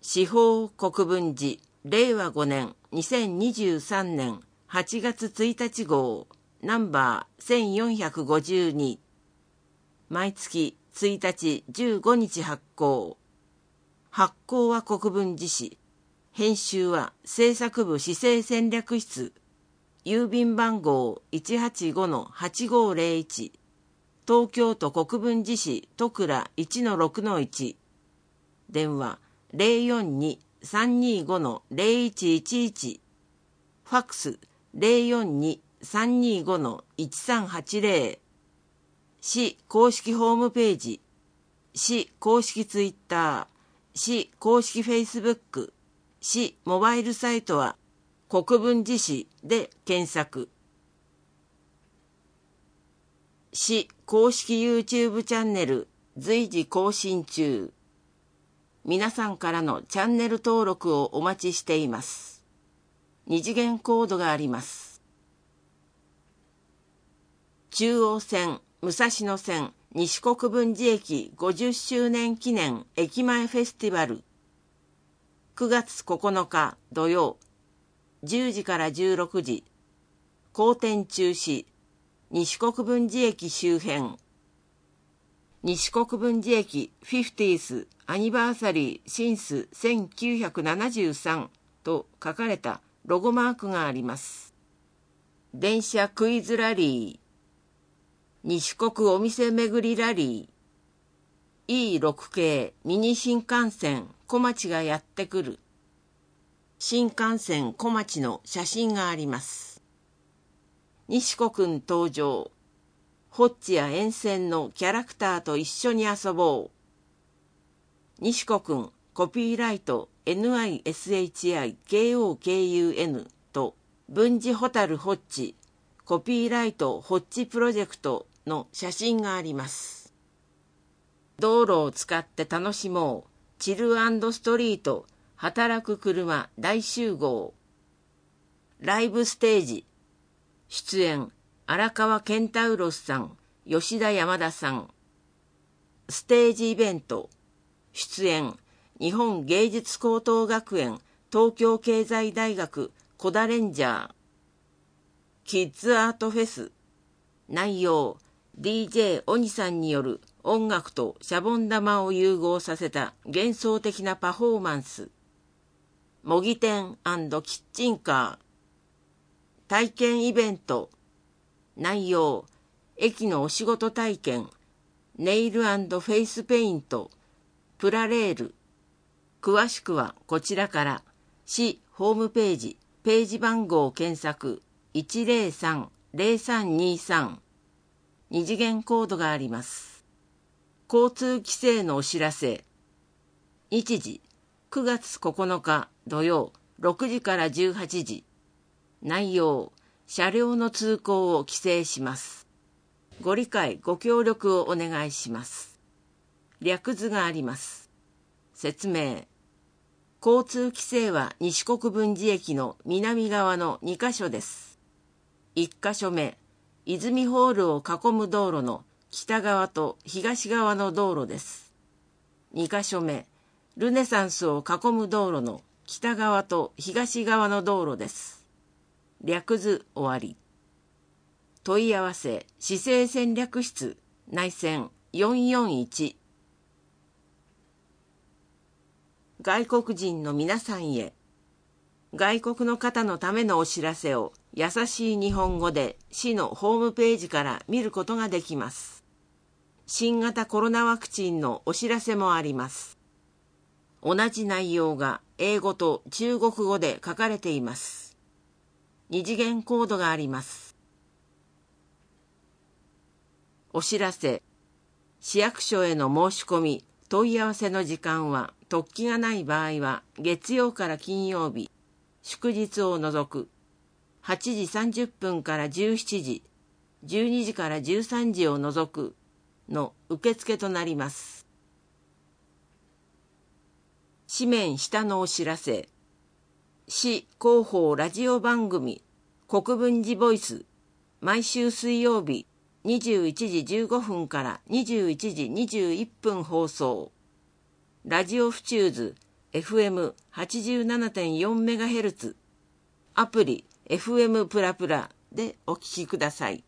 司法国分寺令和5年2023年8月1日号ナンバー1452毎月1日15日発行は国分寺市編集は制作部市政戦略室郵便番号 185-8501 東京都国分寺市戸倉 1-6-1 電話 042-325-0111 ファックス 042-325-1380 市公式ホームページ市公式ツイッター市公式フェイスブック市モバイルサイトは国分寺市で検索市公式 YouTube チャンネル随時更新中皆さんからのチャンネル登録をお待ちしています。二次元コードがあります。中央線、武蔵野線、西国分寺駅50周年記念駅前フェスティバル9月9日土曜10時から16時公展中止西国分寺駅周辺西国分寺駅 50th アニバーサリーシンス1973と書かれたロゴマークがあります。電車クイズラリー、西国お店巡りラリー、E6 系ミニ新幹線小町がやってくる。新幹線小町の写真があります。西子くん登場。ホッチや沿線のキャラクターと一緒に遊ぼう。西子くんコピーライト NISHIKOKUN と文治ホタルホッチコピーライトホッチプロジェクトの写真があります。道路を使って楽しもう。チル&ストリート働く車大集合。ライブステージ出演荒川ケンタウロスさん、吉田山田さん。ステージイベント出演日本芸術高等学園東京経済大学コダレンジャー。キッズアートフェス内容 DJ オニさんによる音楽とシャボン玉を融合させた幻想的なパフォーマンス。模擬店&キッチンカー体験イベント内容駅のお仕事体験ネイル&フェイスペイントプラレール詳しくはこちらから市ホームページページ番号検索 103-0323 二次元コードがあります。交通規制のお知らせ日時9月9日土曜6時から18時内容車両の通行を規制します。ご理解ご協力をお願いします。略図があります。説明交通規制は西国分寺駅の南側の2カ所です。1カ所目泉ホールを囲む道路の北側と東側の道路です。2カ所目ルネサンスを囲む道路の北側と東側の道路です。略図終わり。問い合わせ市政戦略室内線441。外国人の皆さんへ。外国の方のためのお知らせを優しい日本語で市のホームページから見ることができます。新型コロナワクチンのお知らせもあります。同じ内容が英語と中国語で書かれています。二次元コードがあります。お知らせ。市役所への申し込み、問い合わせの時間は突起がない場合は月曜から金曜日、祝日を除く8時30分から17時、12時から13時を除くの受付となります。紙面下のお知らせ。市広報ラジオ番組国分寺ボイス毎週水曜日21時15分から21時21分放送。ラジオフチューズ FM87.4MHz、アプリ FM プラプラでお聞きください。